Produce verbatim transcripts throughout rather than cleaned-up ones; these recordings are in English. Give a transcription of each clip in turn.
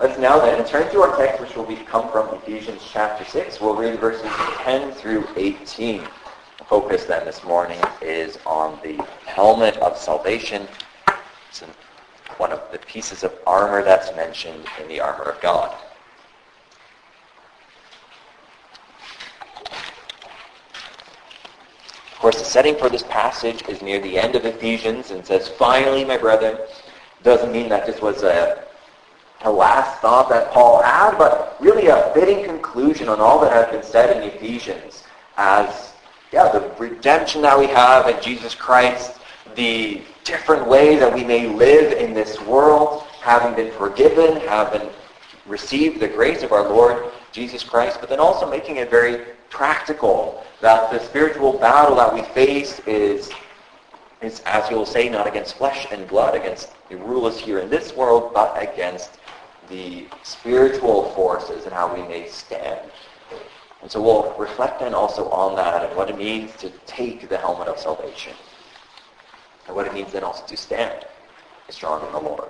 Let's now then turn to our text, which will be come from Ephesians chapter six. We'll read verses ten through eighteen. The focus then this morning is on the helmet of salvation. It's one of the pieces of armor that's mentioned in the armor of God. Of course, the setting for this passage is near the end of Ephesians and says, finally, my brethren. Doesn't mean that this was a, a last thought that Paul had, but really a fitting conclusion on all that has been said in Ephesians as, yeah, the redemption that we have in Jesus Christ, the different ways that we may live in this world, having been forgiven, having received the grace of our Lord Jesus Christ, but then also making it very practical, that the spiritual battle that we face is, is, as you will say, not against flesh and blood, against the rulers here in this world, but against the spiritual forces and how we may stand. And so we'll reflect then also on that and what it means to take the helmet of salvation. And what it means then also to stand strong in the Lord.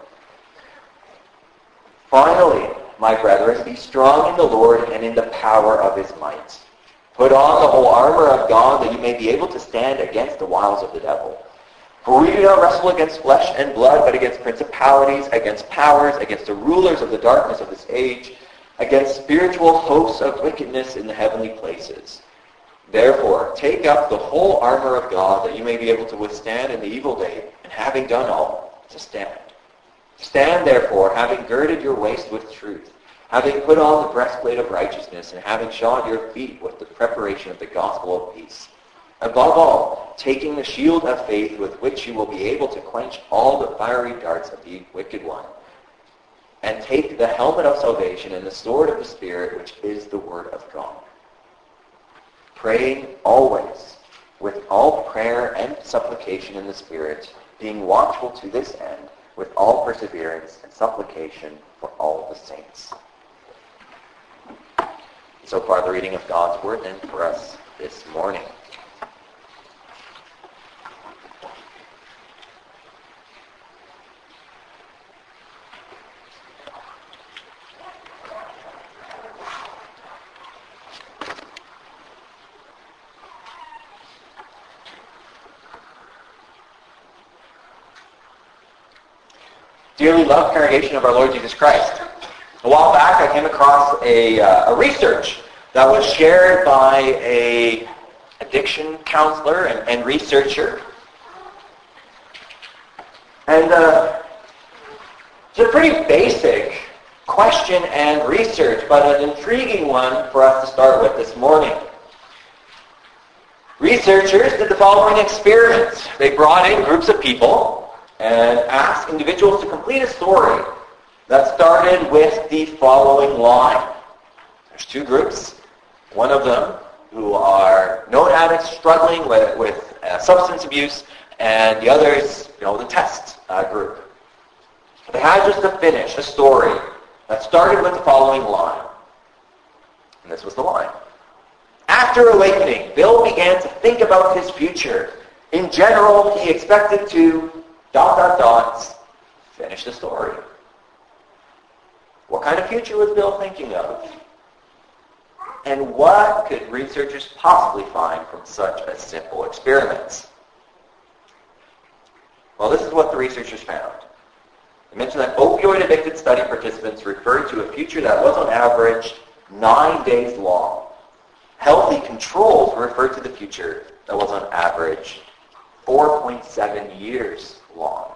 Finally, my brethren, be strong in the Lord and in the power of his might. Put on the whole armor of God that you may be able to stand against the wiles of the devil. For we do not wrestle against flesh and blood, but against principalities, against powers, against the rulers of the darkness of this age, against spiritual hosts of wickedness in the heavenly places. Therefore, take up the whole armor of God that you may be able to withstand in the evil day, and having done all, to stand. Stand therefore, having girded your waist with truth, having put on the breastplate of righteousness, and having shod your feet with the preparation of the gospel of peace. Above all, taking the shield of faith with which you will be able to quench all the fiery darts of the wicked one. And take the helmet of salvation and the sword of the Spirit, which is the word of God. Praying always, with all prayer and supplication in the Spirit, being watchful to this end, with all perseverance and supplication for all the saints. So far, the reading of God's word then for us this morning. Dearly loved congregation of our Lord Jesus Christ. A while back I came across a, uh, a research that was shared by a addiction counselor and, and researcher. And uh, it's a pretty basic question and research, but an intriguing one for us to start with this morning. Researchers did the following experiment. They brought in groups of people and asked individuals to complete a story that started with the following line. There's two groups. One of them who are known addicts struggling with, with uh, substance abuse, and the other is, you know, the test uh, group. They had just to finish a story that started with the following line. And this was the line. After awakening, Bill began to think about his future. In general, he expected to dot, dot, dots, finish the story. What kind of future was Bill thinking of? And what could researchers possibly find from such a simple experiment? Well, this is what the researchers found. They mentioned that opioid-addicted study participants referred to a future that was on average nine days long. Healthy controls referred to the future that was on average four point seven years long.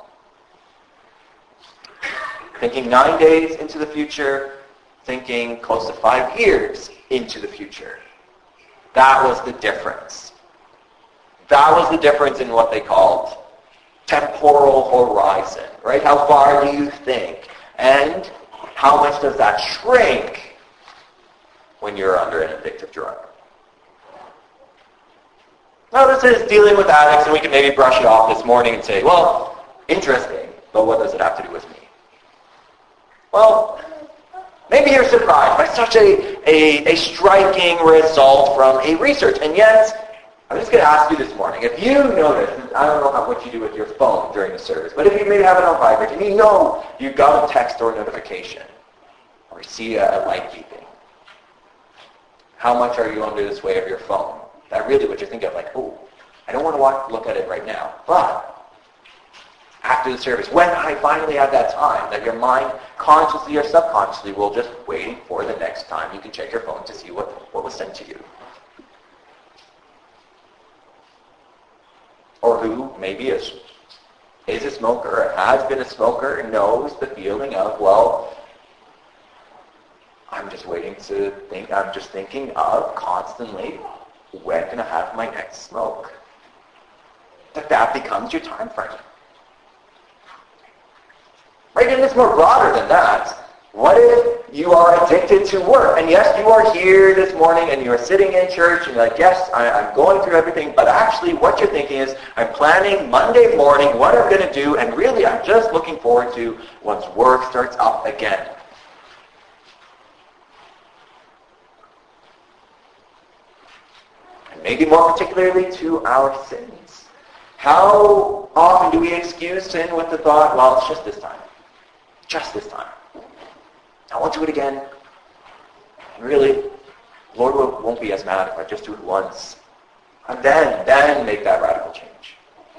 Thinking nine days into the future, thinking close to five years into the future. That was the difference. That was the difference in what they called temporal horizon, right? How far do you think? And how much does that shrink when you're under an addictive drug? Now, this is dealing with addicts, and we can maybe brush it off this morning and say, well, interesting, but what does it have to do with me? Well, maybe you're surprised by such a, a, a striking result from a research, and yet, I'm just going to ask you this morning, if you notice, I don't know how, what you do with your phone during the service, but if you maybe have it on vibrate, and you know you got a text or a notification, or see a light beeping? How much are you under the sway of your phone? That really what you're thinking of, like, oh, I don't want to walk, look at it right now. But after the service, when I finally have that time, that your mind consciously or subconsciously will just wait for the next time you can check your phone to see what, what was sent to you. Or who maybe is, is a smoker, or has been a smoker, and knows the feeling of, well, I'm just waiting to think, I'm just thinking of constantly, when can I have my next smoke? That that becomes your time frame. Right, and it's more broader than that. What if you are addicted to work? And yes, you are here this morning and you are sitting in church and you're like, yes, I, I'm going through everything, but actually what you're thinking is, I'm planning Monday morning what I'm going to do, and really I'm just looking forward to once work starts up again. And maybe more particularly to our sins. How often do we excuse sin with the thought, well, it's just this time. Just this time. I won't do it again. And really, the Lord won't be as mad if I just do it once. And then, then make that radical change.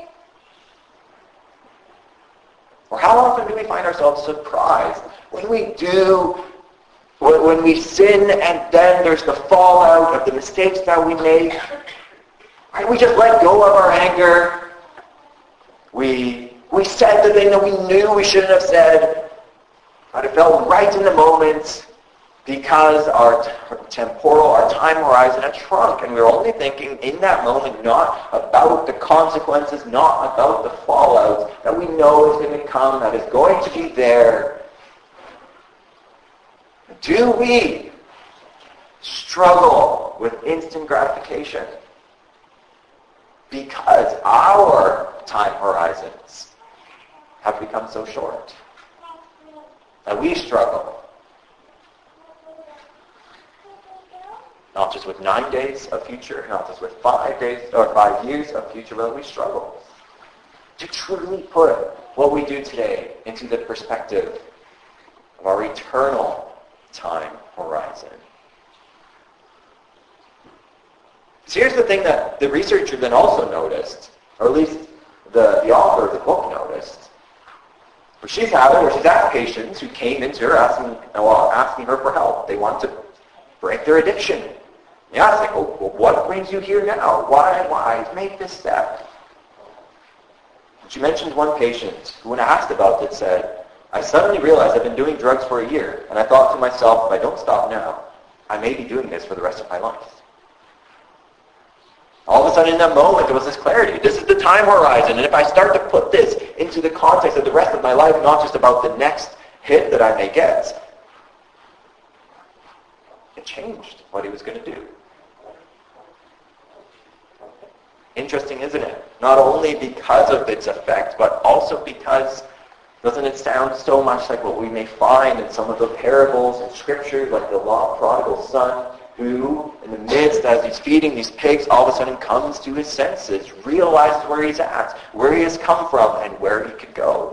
Or how often do we find ourselves surprised when we do, when we sin and then there's the fallout of the mistakes that we make. Right? We just let go of our anger. We, we said the thing that we knew we shouldn't have said. But it felt right in the moment because our t- temporal, our time horizon had shrunk, and we were only thinking in that moment not about the consequences, not about the fallout that we know is going to come, that is going to be there. Do we struggle with instant gratification because our time horizons have become so short? That we struggle. Not just with nine days of future, not just with five days or five years of future, but we struggle to truly put what we do today into the perspective of our eternal time horizon. So here's the thing that the researcher then also noticed, or at least the, the author of the book noticed. Where she's having, where she's asked patients who came into her asking, well, asking her for help. They want to break their addiction. Yeah, it's like, oh, well, what brings you here now? Why, why make this step? She mentioned one patient who, when asked about it, said, I suddenly realized I've been doing drugs for a year, and I thought to myself, if I don't stop now, I may be doing this for the rest of my life. All of a sudden in that moment, there was this clarity. This is the time horizon. And if I start to put this into the context of the rest of my life, not just about the next hit that I may get, it changed what he was going to do. Interesting, isn't it? Not only because of its effect, but also because, doesn't it sound so much like what we may find in some of the parables in Scripture, like the lost prodigal son, who, in the midst, as he's feeding these pigs, all of a sudden comes to his senses, realizes where he's at, where he has come from, and where he could go.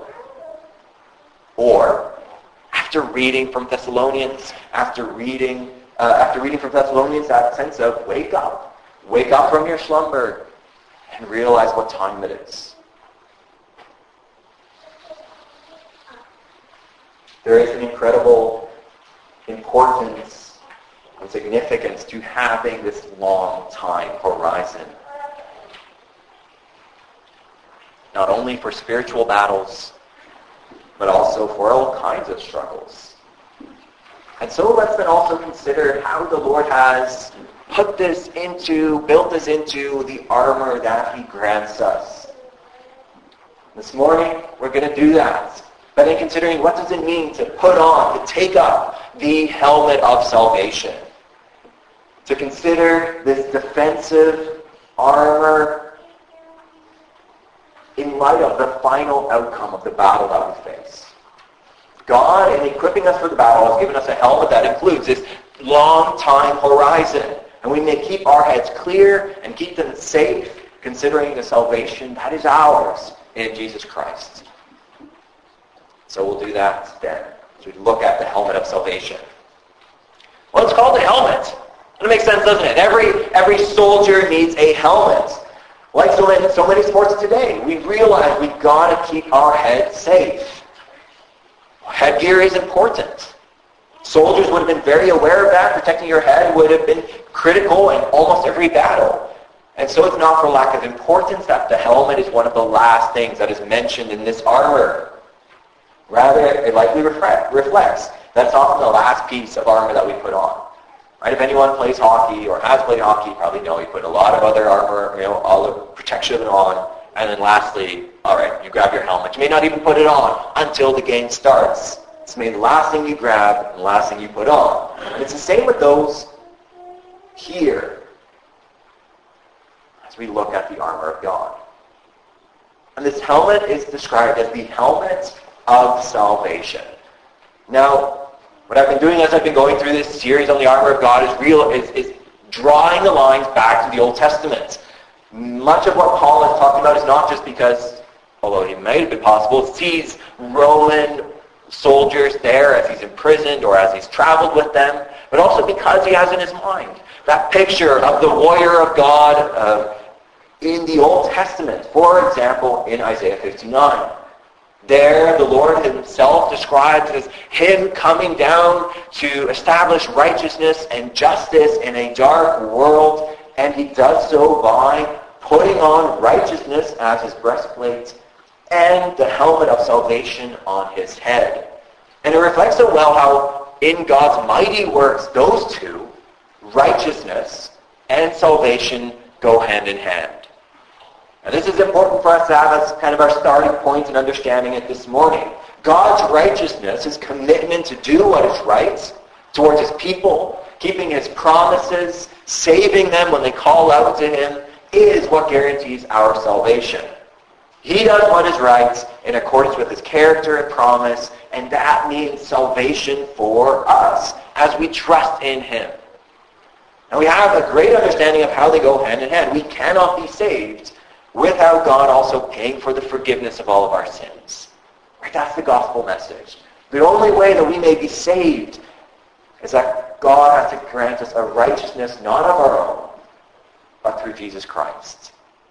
Or, after reading from Thessalonians, after reading, uh, after reading from Thessalonians, that sense of wake up, wake up from your slumber, and realize what time it is. There is an incredible importance and significance to having this long time horizon. Not only for spiritual battles, but also for all kinds of struggles. And so let's then also consider how the Lord has put this into, built this into the armor that he grants us. This morning, we're going to do that. But in considering what does it mean to put on, to take up the helmet of salvation. To consider this defensive armor in light of the final outcome of the battle that we face. God, in equipping us for the battle, has given us a helmet that includes this long time horizon. And we may keep our heads clear and keep them safe, considering the salvation that is ours in Jesus Christ. So we'll do that then, as we look at the helmet of salvation. makes sense, doesn't it? Every, every soldier needs a helmet. Like so many, so many sports today, we realize we've got to keep our head safe. Headgear is important. Soldiers would have been very aware of that. Protecting your head would have been critical in almost every battle. And so it's not for lack of importance that the helmet is one of the last things that is mentioned in this armor. Rather, it likely reflect, reflects that's often the last piece of armor that we put on. Right? If anyone plays hockey or has played hockey, you probably know you put a lot of other armor, you know, all the protection on. And then lastly, all right, you grab your helmet. You may not even put it on until the game starts. It's maybe the last thing you grab and the last thing you put on. And it's the same with those here as we look at the armor of God. And this helmet is described as the helmet of salvation. Now, what I've been doing as I've been going through this series on the armor of God is real is, is drawing the lines back to the Old Testament. Much of what Paul is talking about is not just because, although it might have been possible, sees Roman soldiers there as he's imprisoned or as he's traveled with them, but also because he has in his mind that picture of the warrior of God uh, in the Old Testament. For example, in Isaiah fifty-nine. There, the Lord himself describes as him coming down to establish righteousness and justice in a dark world, and he does so by putting on righteousness as his breastplate and the helmet of salvation on his head. And it reflects so well how in God's mighty works, those two, righteousness and salvation, go hand in hand. And this is important for us to have as kind of our starting point in understanding it this morning. God's righteousness, his commitment to do what is right towards his people, keeping his promises, saving them when they call out to him, is what guarantees our salvation. He does what is right in accordance with his character and promise, and that means salvation for us as we trust in him. And we have a great understanding of how they go hand in hand. We cannot be saved without God also paying for the forgiveness of all of our sins. Right? That's the gospel message. The only way that we may be saved is that God has to grant us a righteousness not of our own, but through Jesus Christ.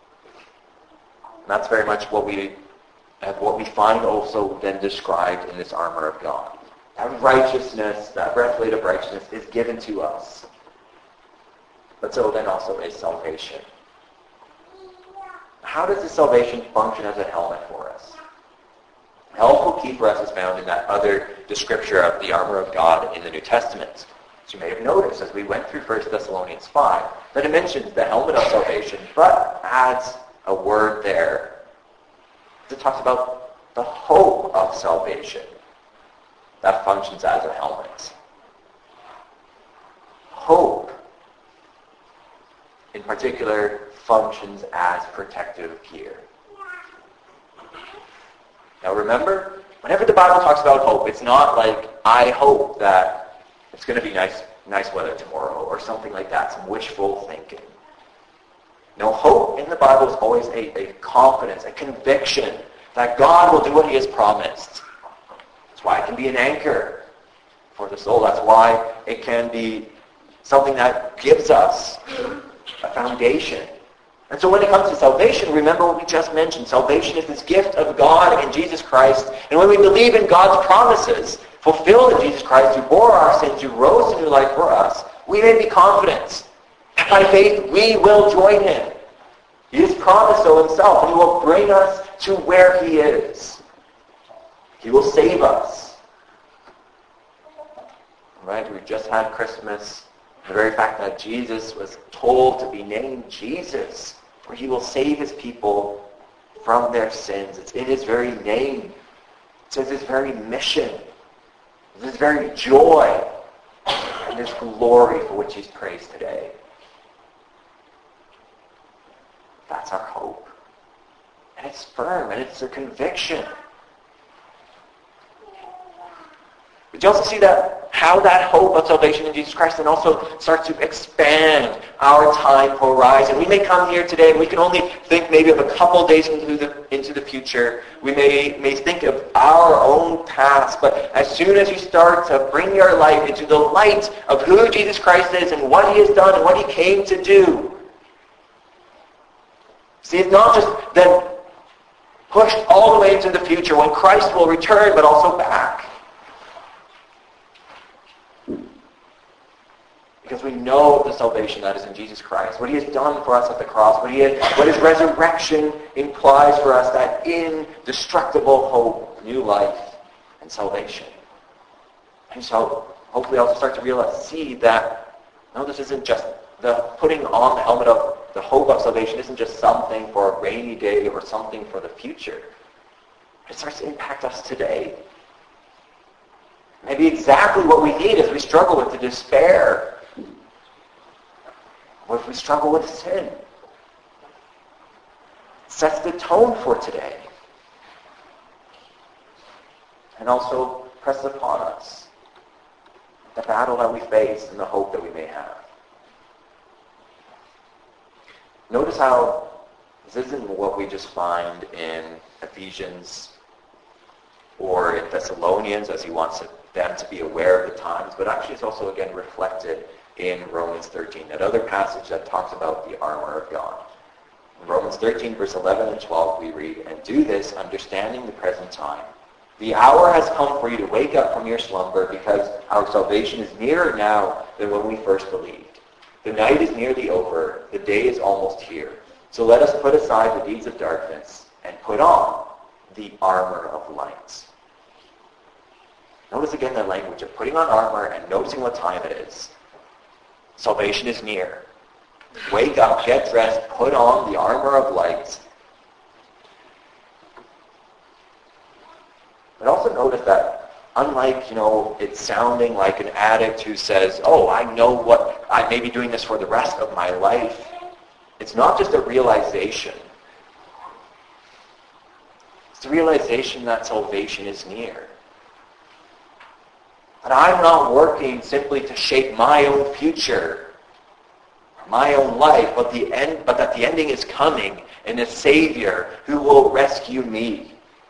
And that's very much what we what we find also then described in this armor of God. That righteousness, that breastplate of righteousness is given to us. But so then also is salvation. How does this salvation function as a helmet for us? A helpful key for us is found in that other description of the armor of God in the New Testament. As you may have noticed as we went through First Thessalonians five, that it mentions the helmet of salvation, but adds a word there. It talks about the hope of salvation that functions as a helmet. Hope, in particular, functions as protective gear. Now remember, whenever the Bible talks about hope, it's not like, I hope that it's going to be nice nice weather tomorrow or something like that, some wishful thinking. No, hope in the Bible is always a, a confidence, a conviction that God will do what he has promised. That's why it can be an anchor for the soul. That's why it can be something that gives us a foundation. And so when it comes to salvation, remember what we just mentioned. Salvation is this gift of God in Jesus Christ. And when we believe in God's promises, fulfilled in Jesus Christ, who bore our sins, who rose to new life for us, we may be confident. And by faith, we will join him. He has promised so himself, and he will bring us to where he is. He will save us. Right? We just had Christmas. The very fact that Jesus was told to be named Jesus, for he will save his people from their sins. It's in his very name. It's his very mission. It's his very joy and his glory for which he's praised today. That's our hope. And it's firm, and it's a conviction. But you also see that how that hope of salvation in Jesus Christ then also starts to expand our time horizon. We may come here today and we can only think maybe of a couple days into the, into the future. We may, may think of our own past, but as soon as you start to bring your life into the light of who Jesus Christ is and what he has done and what he came to do, see, it's not just then pushed all the way into the future when Christ will return, but also back. Because we know the salvation that is in Jesus Christ, what he has done for us at the cross, what, he has, what his resurrection implies for us, that indestructible hope, new life, and salvation. And so hopefully also start to realize, see that, no, this isn't just the putting on the helmet of the hope of salvation isn't just something for a rainy day or something for the future. It starts to impact us today. Maybe exactly what we need as we struggle with the despair, or if we struggle with sin. It sets the tone for today. And also presses upon us the battle that we face and the hope that we may have. Notice how this isn't what we just find in Ephesians or in Thessalonians, as he wants them to be aware of the times, but actually it's also again reflected in Romans thirteen, that other passage that talks about the armor of God. In Romans thirteen, verse eleven and twelve, we read, "And do this, understanding the present time. The hour has come for you to wake up from your slumber, because our salvation is nearer now than when we first believed. The night is nearly over, the day is almost here. So let us put aside the deeds of darkness and put on the armor of light." Notice again the language of putting on armor and noticing what time it is. Salvation is near. Wake up, get dressed, put on the armor of light. But also notice that unlike, you know, it sounding like an addict who says, oh, I know what, I may be doing this for the rest of my life. It's not just a realization. It's the realization that salvation is near. That I'm not working simply to shape my own future, my own life, but the end, but that the ending is coming in a Savior who will rescue me.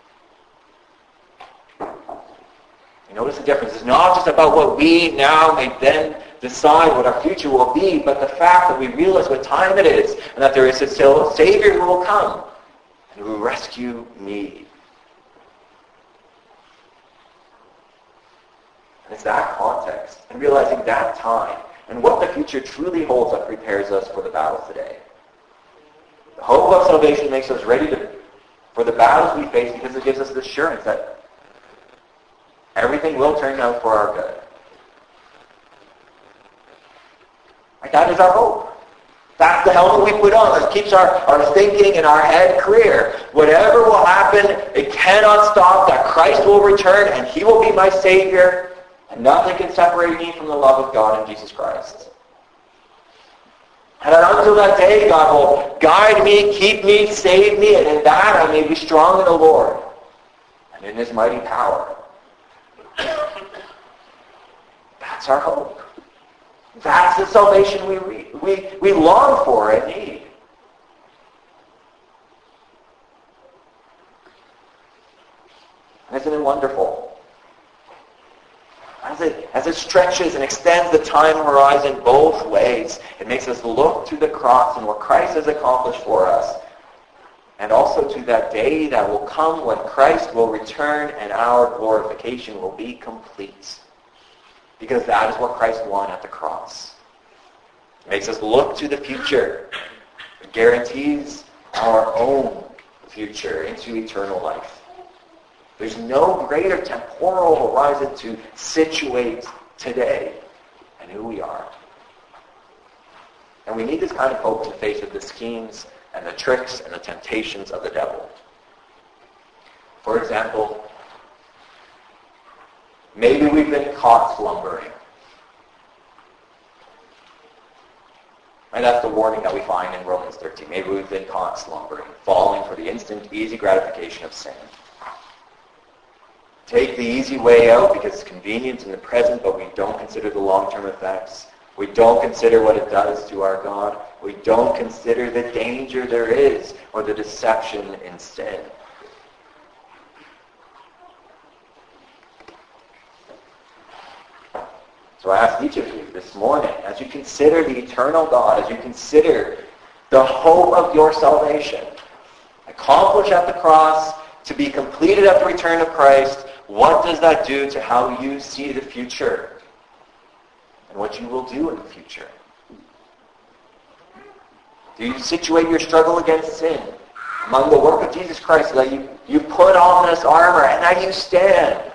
You notice the difference. It's not just about what we now may then decide what our future will be, but the fact that we realize what time it is and that there is a Savior who will come and who will rescue me. And it's that context and realizing that time and what the future truly holds that prepares us for the battles today. The hope of salvation makes us ready to, for the battles we face, because it gives us the assurance that everything will turn out for our good. Like that is our hope. That's the helmet we put on. It keeps our, our thinking and our head clear. Whatever will happen, it cannot stop that Christ will return and he will be my Savior. And nothing can separate me from the love of God in Jesus Christ. And until that day, God will guide me, keep me, save me, and in that I may be strong in the Lord and in his mighty power. That's our hope. That's the salvation we, we, we long for and need. Isn't it wonderful? As it, as it stretches and extends the time horizon both ways, it makes us look to the cross and what Christ has accomplished for us, and also to that day that will come when Christ will return and our glorification will be complete. Because that is what Christ won at the cross. It makes us look to the future. It guarantees our own future into eternal life. There's no greater temporal horizon to situate today and who we are. And we need this kind of hope in the face of the schemes and the tricks and the temptations of the devil. For example, maybe we've been caught slumbering. And that's the warning that we find in Romans thirteen. Maybe we've been caught slumbering, falling for the instant, easy gratification of sin. take the easy way out because it's convenient in the present, but we don't consider the long-term effects. We don't consider what it does to our God. We don't consider the danger there is or the deception in sin. So I ask each of you this morning, as you consider the eternal God, as you consider the hope of your salvation, accomplished at the cross, to be completed at the return of Christ, what does that do to how you see the future and what you will do in the future? Do you situate your struggle against sin among the work of Jesus Christ so that you, you put on this armor and that you stand?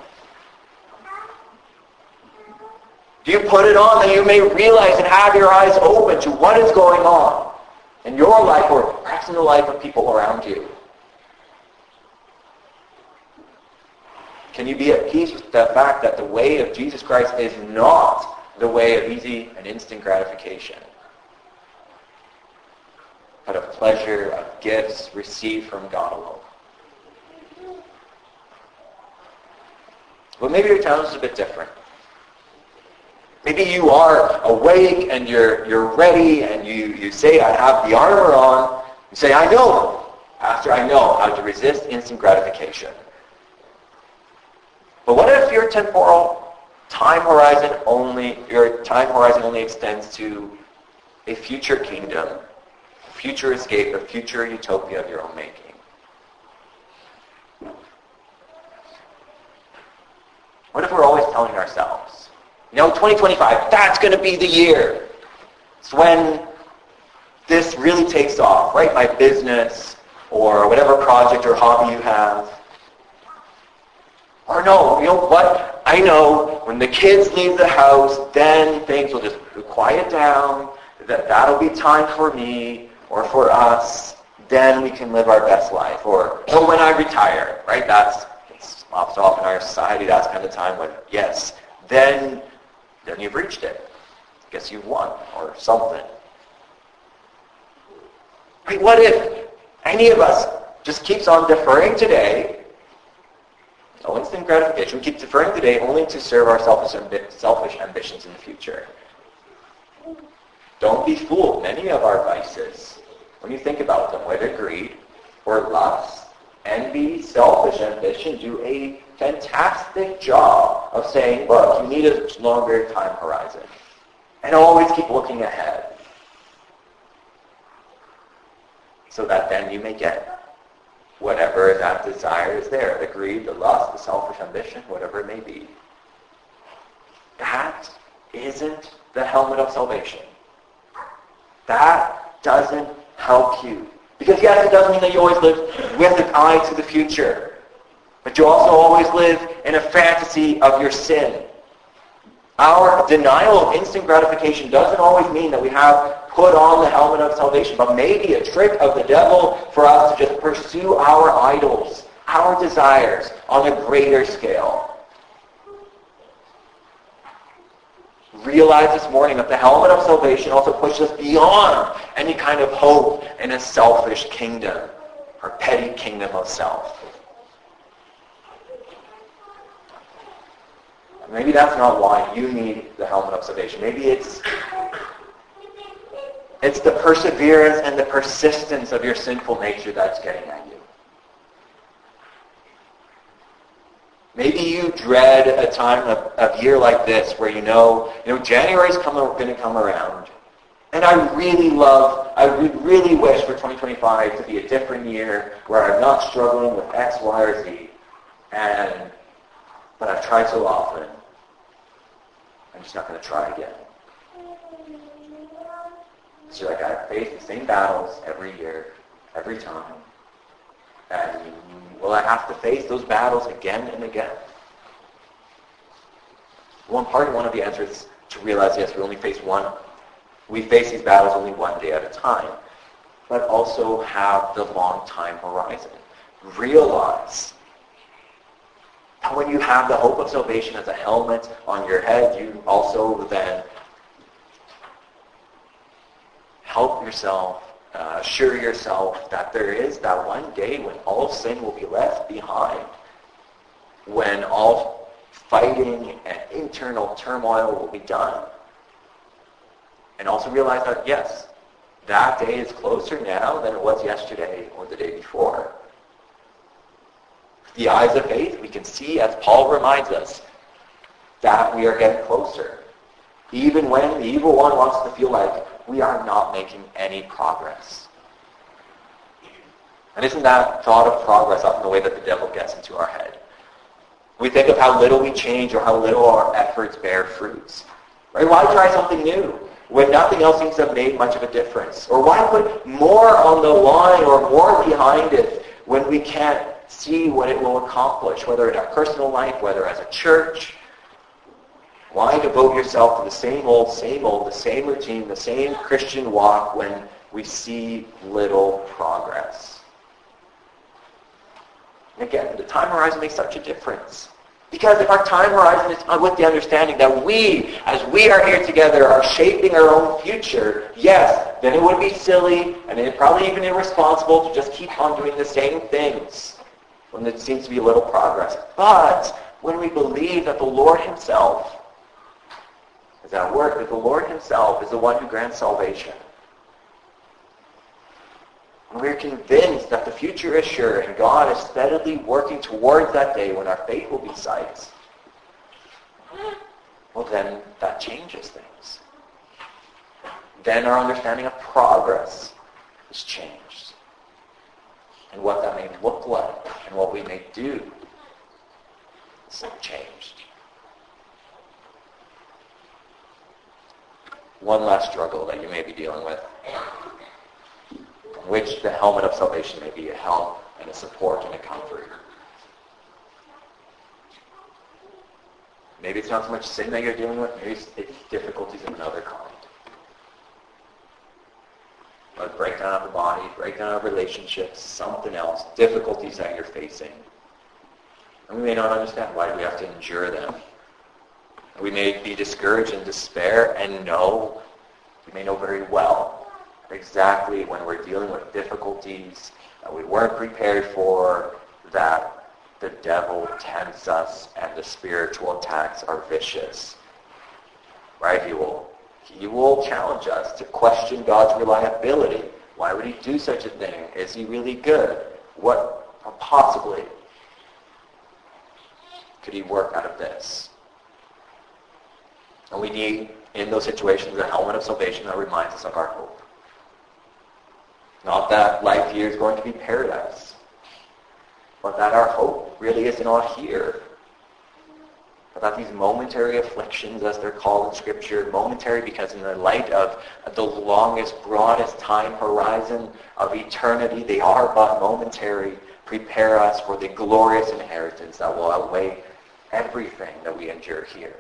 Do you put it on that you may realize and have your eyes open to what is going on in your life or perhaps in the life of people around you? Can you be at peace with the fact that the way of Jesus Christ is not the way of easy and instant gratification, but of pleasure, of gifts received from God alone? But maybe your challenge is a bit different. Maybe you are awake and you're you're ready and you, you say, I have the armor on. You say, I know, Pastor, I know how to resist instant gratification. But what if your temporal time horizon only, your time horizon only extends to a future kingdom, a future escape, a future utopia of your own making? What if we're always telling ourselves, you know, twenty twenty-five, that's going to be the year. It's when this really takes off, right? My business or whatever project or hobby you have. Or no, you know what? I know when the kids leave the house, then things will just quiet down. That, that'll be time for me or for us. Then we can live our best life. Or, or when I retire, right? That's it's often in our society, that's kind of time when, yes, then, then you've reached it. I guess you've won or something. Right, what if any of us just keeps on deferring today? No instant gratification. We keep deferring today only to serve our selfish, ambi- selfish ambitions in the future. Don't be fooled. Many of our vices, when you think about them, whether greed or lust, envy, selfish ambition, do a fantastic job of saying, look, you need a longer time horizon. And always keep looking ahead. So that then you may get whatever that desire is there, the greed, the lust, the selfish ambition, whatever it may be. That isn't the helmet of salvation. That doesn't help you. Because yes, it doesn't mean that you always live with an eye to the future. But you also always live in a fantasy of your sin. Our denial of instant gratification doesn't always mean that we have put on the helmet of salvation, but maybe a trick of the devil for us to just pursue our idols, our desires on a greater scale. Realize this morning that the helmet of salvation also pushes us beyond any kind of hope in a selfish kingdom or petty kingdom of self. Maybe that's not why you need the helmet of salvation. Maybe it's it's the perseverance and the persistence of your sinful nature that's getting at you. Maybe you dread a time of, of year like this where you know, you know, January's going to come around. And I really love, I would really wish for twenty twenty-five to be a different year where I'm not struggling with X, Y, or Z. And, but I've tried so often. I'm just not going to try again. So like I face the same battles every year, every time. And will I have to face those battles again and again? One part of one of the answers to realize, yes, we only face one. We face these battles only one day at a time. But also have the long time horizon. Realize that when you have the hope of salvation as a helmet on your head, you also then help yourself, uh, assure yourself that there is that one day when all sin will be left behind. when all fighting and internal turmoil will be done. And also realize that, yes, that day is closer now than it was yesterday or the day before. With the eyes of faith, we can see, as Paul reminds us, that we are getting closer. Even when the evil one wants to feel like we are not making any progress. And isn't that thought of progress often the way that the devil gets into our head? We think of how little we change or how little our efforts bear fruits. Right? Why try something new when nothing else seems to have made much of a difference? Or why put more on the line or more behind it when we can't see what it will accomplish, whether in our personal life, whether as a church? Why devote yourself to the same old, same old, the same routine, the same Christian walk when we see little progress? And again, the time horizon makes such a difference. Because if our time horizon is with the understanding that we, as we are here together, are shaping our own future, yes, then it would be silly and it probably even irresponsible to just keep on doing the same things when there seems to be little progress. But when we believe that the Lord himself is at work, that the Lord himself is the one who grants salvation, and we're convinced that the future is sure and God is steadily working towards that day when our faith will be sight, well then that changes things. Then our understanding of progress is changed. And what that may look like and what we may do is changed. One last struggle that you may be dealing with, in which the helmet of salvation may be a help and a support and a comfort. Maybe it's not so much sin that you're dealing with, maybe it's difficulties of another kind. But breakdown of the body, breakdown of relationships, something else, difficulties that you're facing. And we may not understand why we have to endure them. We may be discouraged and despair and know, we may know very well exactly when we're dealing with difficulties that we weren't prepared for, that the devil tempts us and the spiritual attacks are vicious. Right? He will, he will challenge us to question God's reliability. Why would he do such a thing? Is he really good? What possibly could he work out of this? And we need, in those situations, a helmet of salvation that reminds us of our hope. Not that life here is going to be paradise, but that our hope really is not here. But that these momentary afflictions, as they're called in Scripture, momentary because in the light of the longest, broadest time horizon of eternity, they are but momentary, prepare us for the glorious inheritance that will outweigh everything that we endure here.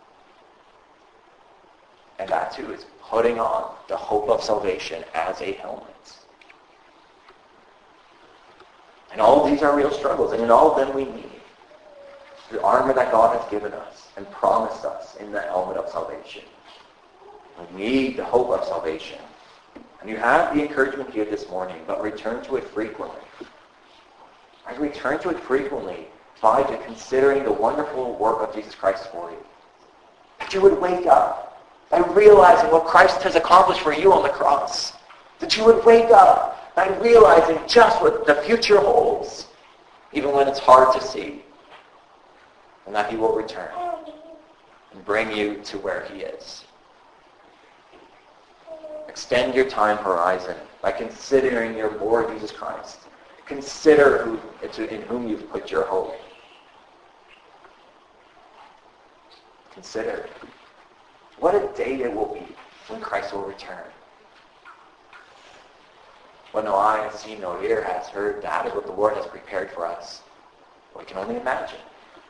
And that too is putting on the hope of salvation as a helmet. And all of these are real struggles, and in all of them we need the armor that God has given us and promised us in the helmet of salvation. We need the hope of salvation. And you have the encouragement here this morning, but return to it frequently. And return to it frequently by considering the wonderful work of Jesus Christ for you. That you would wake up by realizing what Christ has accomplished for you on the cross. That you would wake up by realizing just what the future holds, even when it's hard to see. And that he will return and bring you to where he is. Extend your time horizon by considering your Lord Jesus Christ. Consider who, in whom you've put your hope. Consider what a day it will be when Christ will return. What no eye has seen, no ear has heard, that is what the Lord has prepared for us. We can only imagine.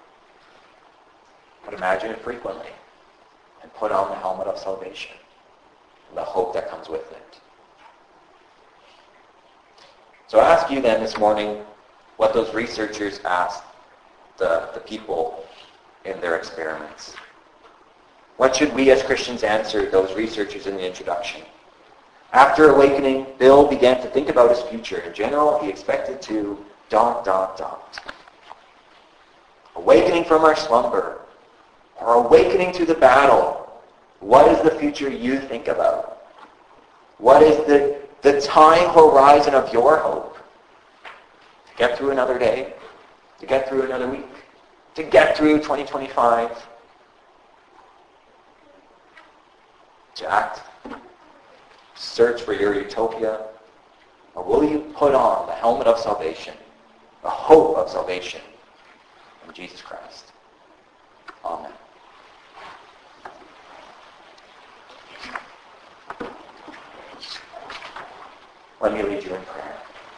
But imagine it frequently and put on the helmet of salvation and the hope that comes with it. So I ask you then this morning what those researchers asked the, the people in their experiments. What should we as Christians answer those researchers in the introduction? After awakening, Bill began to think about his future. In general, he expected to dot, dot, dot. awakening from our slumber, or awakening to the battle, what is the future you think about? What is the, the time horizon of your hope? To get through another day, to get through another week, to get through twenty twenty-five, to act, search for your utopia, or will you put on the helmet of salvation, the hope of salvation in Jesus Christ? Amen. Let me lead you in prayer.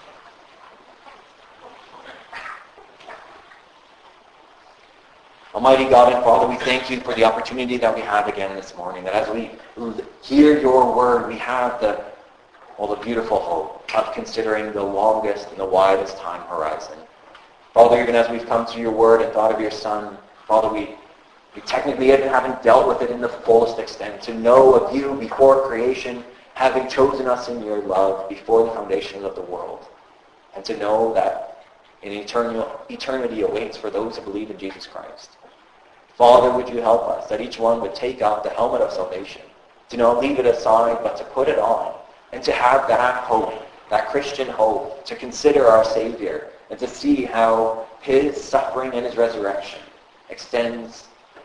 Almighty God and Father, we thank you for the opportunity that we have again this morning, that as we hear your word, we have the, well, the beautiful hope of considering the longest and the widest time horizon. Father, even as we've come to your word and thought of your Son, Father, we, we technically haven't dealt with it in the fullest extent, to know of you before creation, having chosen us in your love before the foundation of the world, and to know that an eternal, eternity awaits for those who believe in Jesus Christ. Father, would you help us, that each one would take out the helmet of salvation, to not leave it aside, but to put it on, and to have that hope, that Christian hope, to consider our Savior, and to see how his suffering and his resurrection extends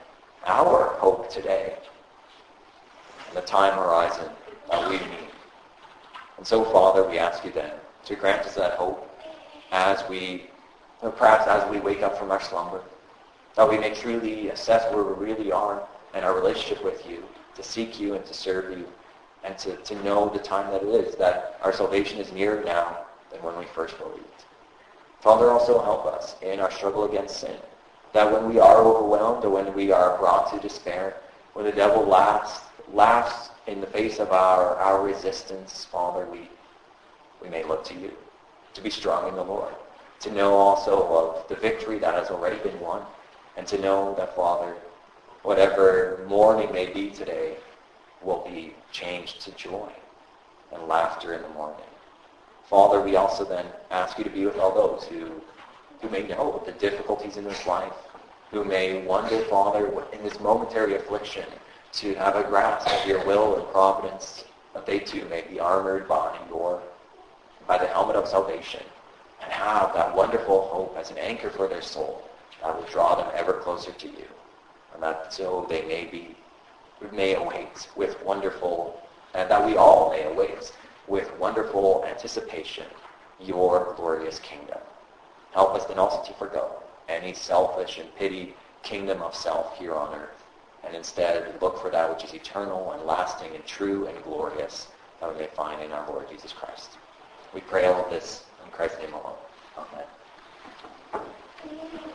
our hope today, and the time horizon that we need. And so, Father, we ask you then to grant us that hope as we, or perhaps as we wake up from our slumber, that we may truly assess where we really are and our relationship with you, to seek you and to serve you, and to, to know the time that it is, that our salvation is nearer now than when we first believed. Father, also help us in our struggle against sin, that when we are overwhelmed or when we are brought to despair, when the devil laughs, laughs in the face of our, our resistance, Father, we, we may look to you, to be strong in the Lord, to know also of the victory that has already been won, and to know that, Father, whatever mourning may be today will be changed to joy and laughter in the morning. Father, we also then ask you to be with all those who, who may know the difficulties in this life, who may wonder, Father, in this momentary affliction, to have a grasp of your will and providence, that they too may be armored by your, by the helmet of salvation, and have that wonderful hope as an anchor for their soul that will draw them ever closer to you, and that so they may be, may await with wonderful, and that we all may await with wonderful anticipation your glorious kingdom. Help us then also to forgo any selfish and pity kingdom of self here on earth, and instead look for that which is eternal and lasting and true and glorious that we may find in our Lord Jesus Christ. We pray all of this in Christ's name alone. Amen.